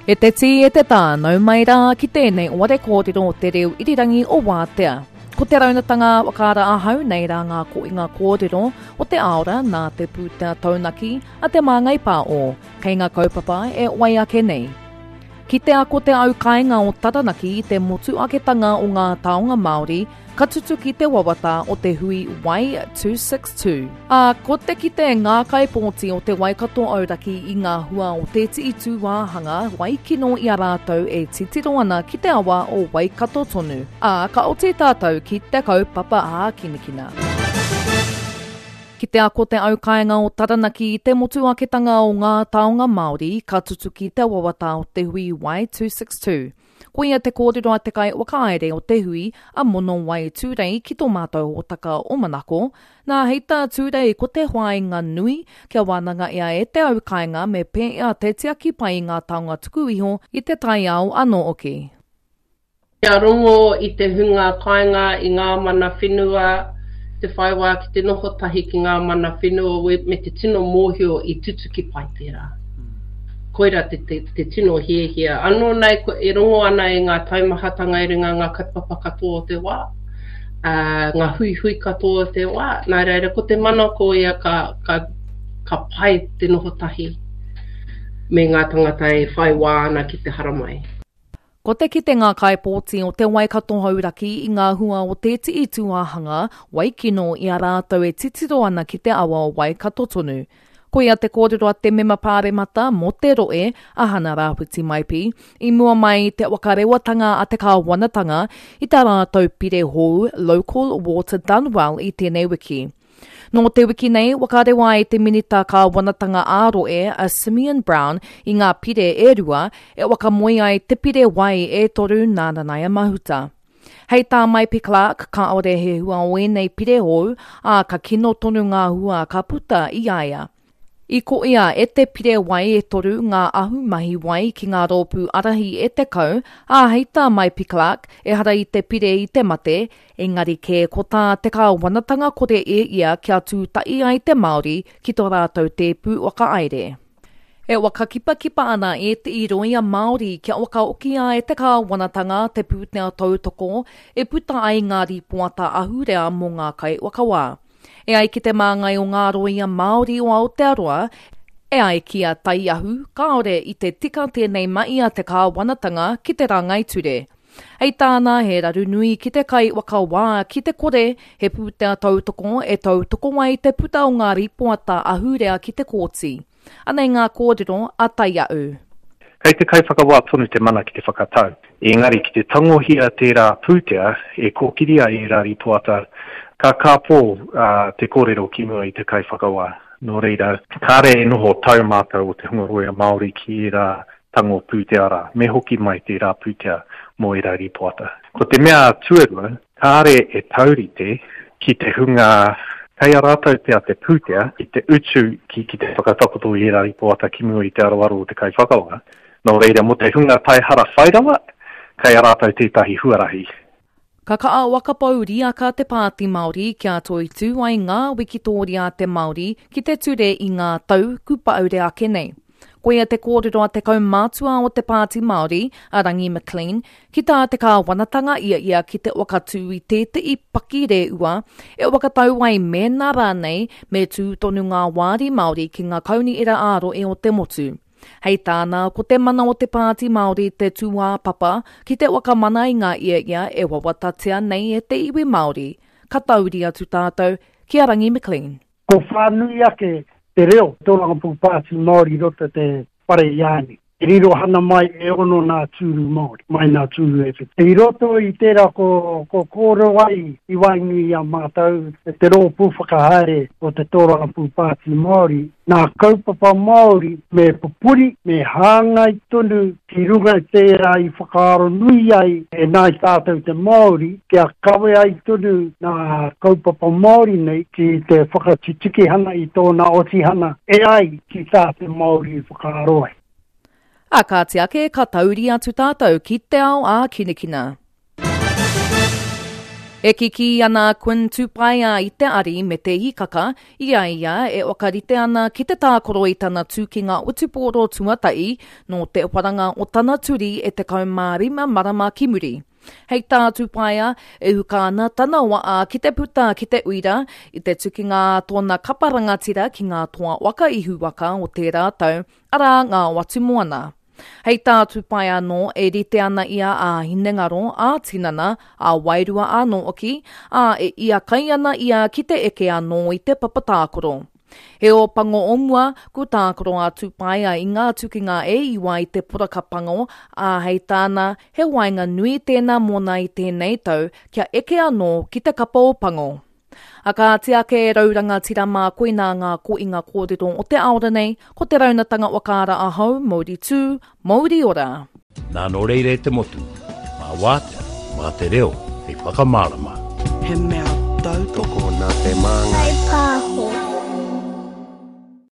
E te ti e te tānau mai rā ki tēnei o te kōrero te reo irirangi o Wātea. Ko te raunatanga wakara ahau nei rā ngā ko i ngā kōrero o te aora nā te pūtea taunaki a te māngai pā o, kei ngā kaupapa e wai ake nei. Ki te ako te au kāinga o Taranaki i te motu aketanga o ngā taonga Māori, ka tutu ki te wawata o te hui Y262. Ko te ki te ngā kaipōti o te Waikato auraki i ngā hua o te iti wāhanga Waikino i a rātou e titiro ana ki te awa o Waikato tonu. Ka o te tātou ki te kaupapa a kinikina. Ki te ako te au kāinga o Taranaki i te motu aketanga o ngā taonga Māori, ka tutu ki te wawata o te hui Y262. Ko ia te kōrero a te kai wakaere o te hui a mono wai tūrei ki tō mātou o taka o manako, nā heita tūrei ko te hoainga nui kia wānanga ia e te au kāinga me pē ia te tiaki pai ngā taonga tuku iho i te tai au anō oki. Kia rongo i te hunga kāinga i ngā mana whenua, te whaiwā ki te noho tahi ki ngā mana whenua me te tino mōhio i tutu ki pai tērā. Koira te tino hiehia. Anō nei, e rongo ana i ngā taumahatanga i runga ngā kaipapa katoa o te wā, ngā hui katoa o te wā. Nā reira, ko te mana ko ia ka pai te noho tahi me ngā tangata e whai wā ana ki te haramai. Ko te ki te ngā kaipōti o te Waikato hauraki i ngā hua o te iti tuahanga, Waikino i a rātou e titiro ana ki te awa o Waikato tonu. Ko ia te kōrero a te mema pāremata mo te roe, ahana rāputi maipi, i mua mai te wakarewatanga a te kāwanatanga i tā rātou pire hou Local Water Done Well i tēnei wiki. Nō te wiki nei, wakarewa i te minita kāwanatanga āroe a Simeon Brown i ngā pire e rua, e wakamoe ai te pire wai e toru nānanaia mahuta. Hei tā Maipi Clark ka ore he hua o enei pire hou, ka kino tonu ngā hua ka puta i aia. I ko ia e te pire wai e toru ngā ahu mahi wai ki ngā rōpū arahi e te kau, hei tā Maipi Clark e hara i te pire i te mate, engari ke ko tā te kāwanatanga kore e ia kia tūtai ai te Māori ki tō rātou te pū waka aere. E waka kipa ana e te iroia Māori kia waka okia e te kāwanatanga te pūtea tautoko e puta ai ngā ripoata ahurea mō ngā kai wakawā. E ai ki te māngai o ngā roia Māori o Aotearoa, e ai ki a tai ahu, kaore i te tika tēnei mai a te kāwanatanga ki te rangai ture. Hei tāna he raru nui ki te kai wakawā ki te kore, he pūtea tautoko e tautoko mai te puta o ngā ripoata ahurea ki te kōti. Anei ngā kōrero a tai au. Kei te kai whakawā tonu te mana ki te whakatau. Engari ki te tangohia tērā pūtea e kōkiria i rā ripoata ka kāpō te kōrero ki mua i te kai whakawā. Nō reira, kāre e noho taumata o te hungaroia Māori ki rā tango pūtea rā, me hoki mai te rā pūtea mō i rā ripoata. Ko te mea tuerua, kāre e taurite ki te hunga kei a rātou pia te pūtea i te utu ki te whakatakoto i rā ripoata ki mua i te arawaro o te kai whakawā. Nō reira, mo te hunga taihara whairawa, kei a rātou tētahi huarahi. Ka kaa wakapau riaka te Pāti Māori kia toi tū ai ngā wikitoria te Māori ki te ture i ngā tau kupa aure ake nei. Ko ia te kōrero a te kaumātua o te Pāti Māori, a Rangi McLean, ki tā te kāwanatanga ia ki te wakatū i tētei paki re ua, e wakatau ai mēnā rānei me tū tonu ngā wāri Māori ki ngā kauni ira aro e o te motu. Hei tāna, ko te mana o te Pāti Māori te tūwā papa, ki te wakamana i ngā ia e wawatatia nei e te iwi Māori. Ka tauri atu tātou, ki a Rangi McLean. Ko whānui ake te reo, tōranga pū Pāti Māori rota te whare iāni. E riro hana mai e ono nā tūru Māori, mai nā tūru e whit. E roto i tērā ko kōro ai i wainui a mātau, e te rō pūwhakahaere o te tōranga pū Pāti Māori. Nā kaupapa Māori me pupuri, me hāngai tonu, ki runga tērā i whakaaro nui ai e nai tātou te Māori, kia kawe ai tonu nā kaupapa Māori nei ki te whakatitiki hana i tōna oti hana, e ai ki tātou Māori i whakaaro ai. A ka te ake ka tauri atu tātou ki te ao a kinikina. E kiki ana Quinn Tupaia I te ari me te hikaka, ia e wakarite ana ki te tākoro I tana tūkinga utuporo tuatai no te waranga o tana turi e te kaumārima marama ki muri. Hei tā Tupaia e huka ana tana waa ki te puta ki te uira I te tukinga tōna kaparangatira ki ngā toa waka ihu waka o te rātau, ara ngā watu moana. Hei tā Tupaia no e rite ana ia a hinengaro a tinana a wairua anō oki, a e ia kai ana ia ki te eke anō I te papatākoro. He o pango omua, ku tākoro a Tupaia I ngā tukinga e iwa I te porakapango, a hei tāna he wainga nui tēnā mona I tēnei tau kia eke anō ki te kapa o pango. A ka te ake rauranga tira mā koina ngā koinga kōrero o te aora nei, ko te raunatanga wakara ahau, Māori tū, Māori ora. Nā no reire te motu, mā wātea, mā te reo, hei whakamārama. He mea tau toko nā te māngai.